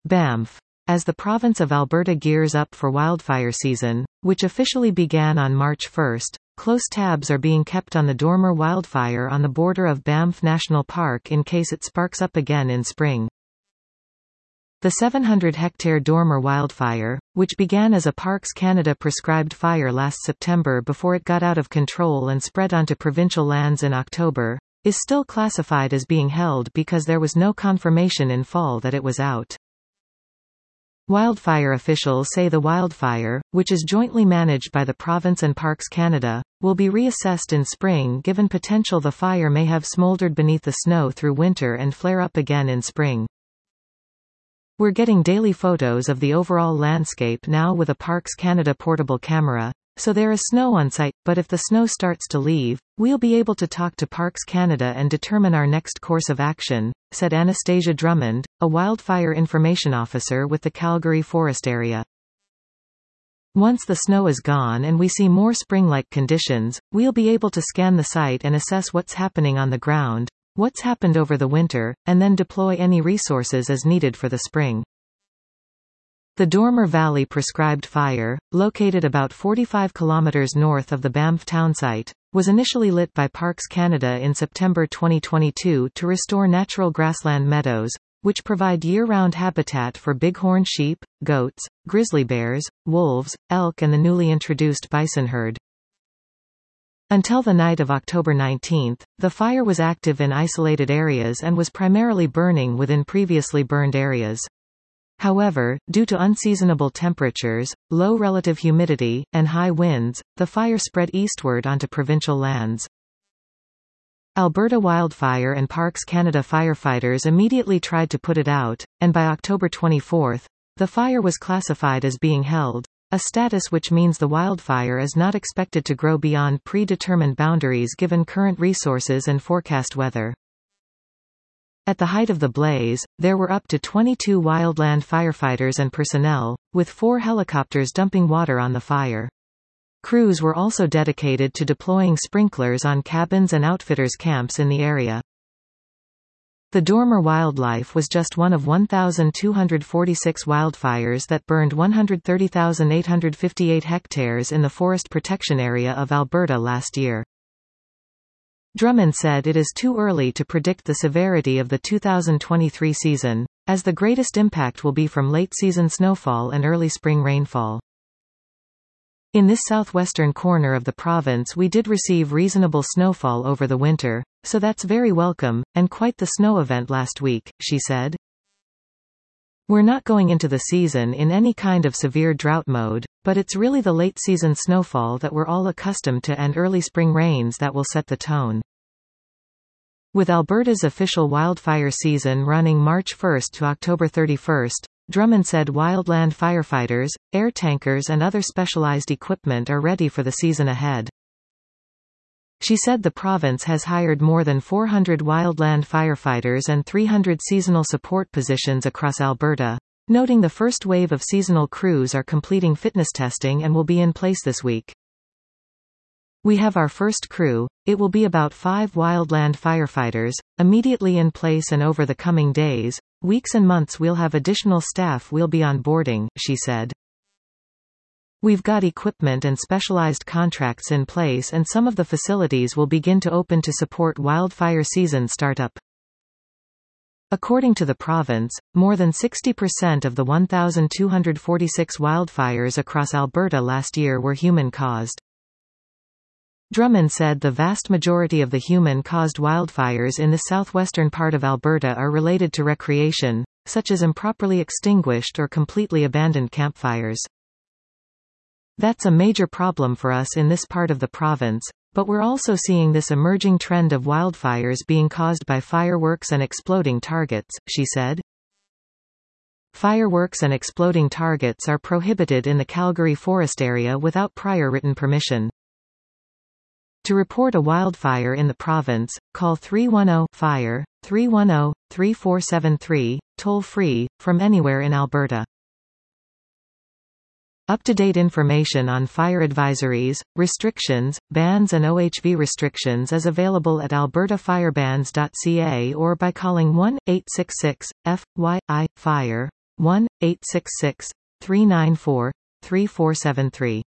Banff. As the province of Alberta gears up for wildfire season, which officially began on March 1, close tabs are being kept on the Dormer wildfire on the border of Banff National Park in case it sparks up again in spring. The 700-hectare Dormer wildfire, which began as a Parks Canada prescribed fire last September before it got out of control and spread onto provincial lands in October, is still classified as being held because there was no confirmation in fall that it was out. Wildfire officials say the wildfire, which is jointly managed by the province and Parks Canada, will be reassessed in spring given potential the fire may have smoldered beneath the snow through winter and flare up again in spring. We're getting daily photos of the overall landscape now with a Parks Canada portable camera, so there is snow on site, but if the snow starts to leave, we'll be able to talk to Parks Canada and determine our next course of action, said Anastasia Drummond, a wildfire information officer with the Calgary Forest Area. Once the snow is gone and we see more spring-like conditions, we'll be able to scan the site and assess what's happening on the ground, what's happened over the winter, and then deploy any resources as needed for the spring. The Dormer Valley prescribed fire, located about 45 kilometers north of the Banff townsite, was initially lit by Parks Canada in September 2022 to restore natural grassland meadows, which provide year-round habitat for bighorn sheep, goats, grizzly bears, wolves, elk and the newly introduced bison herd. Until the night of October 19, the fire was active in isolated areas and was primarily burning within previously burned areas. However, due to unseasonable temperatures, low relative humidity, and high winds, the fire spread eastward onto provincial lands. Alberta Wildfire and Parks Canada firefighters immediately tried to put it out, and by October 24, the fire was classified as being held, a status which means the wildfire is not expected to grow beyond predetermined boundaries given current resources and forecast weather. At the height of the blaze, there were up to 22 wildland firefighters and personnel, with 4 helicopters dumping water on the fire. Crews were also dedicated to deploying sprinklers on cabins and outfitters' camps in the area. The Dormer wildlife was just one of 1,246 wildfires that burned 130,858 hectares in the Forest Protection Area of Alberta last year. Drummond said it is too early to predict the severity of the 2023 season, as the greatest impact will be from late-season snowfall and early spring rainfall. In this southwestern corner of the province we did receive reasonable snowfall over the winter, so that's very welcome, and quite the snow event last week, she said. We're not going into the season in any kind of severe drought mode, but it's really the late-season snowfall that we're all accustomed to and early spring rains that will set the tone. With Alberta's official wildfire season running March 1 to October 31, Drummond said wildland firefighters, air tankers and other specialized equipment are ready for the season ahead. She said the province has hired more than 400 wildland firefighters and 300 seasonal support positions across Alberta, noting the first wave of seasonal crews are completing fitness testing and will be in place this week. We have our first crew, it will be about 5 wildland firefighters, immediately in place, and over the coming days, weeks and months we'll have additional staff we'll be onboarding, she said. We've got equipment and specialized contracts in place and some of the facilities will begin to open to support wildfire season startup. According to the province, more than 60% of the 1,246 wildfires across Alberta last year were human-caused. Drummond said the vast majority of the human-caused wildfires in the southwestern part of Alberta are related to recreation, such as improperly extinguished or completely abandoned campfires. That's a major problem for us in this part of the province, but we're also seeing this emerging trend of wildfires being caused by fireworks and exploding targets, she said. Fireworks and exploding targets are prohibited in the Calgary Forest Area without prior written permission. To report a wildfire in the province, call 310-FIRE, 310-3473, toll-free, from anywhere in Alberta. Up-to-date information on fire advisories, restrictions, bans and OHV restrictions is available at albertafirebans.ca or by calling 1-866-FYI-FIRE, 1-866-394-3473.